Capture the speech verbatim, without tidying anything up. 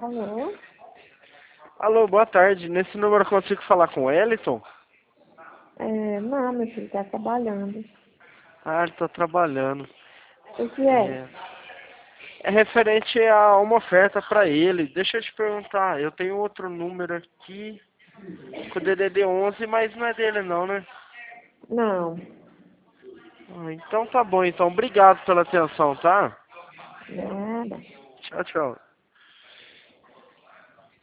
Alô? Alô, boa tarde. Nesse número eu consigo falar com o Wellington? É, não, meu filho tá trabalhando. Ah, ele tá trabalhando. O que é? É, é referente a uma oferta para ele. Deixa eu te perguntar, eu tenho outro número aqui com o D D D onze, mas não é dele não, né? Não, Ah, então tá bom, então. Obrigado pela atenção, tá? nada. Tchau, tchau.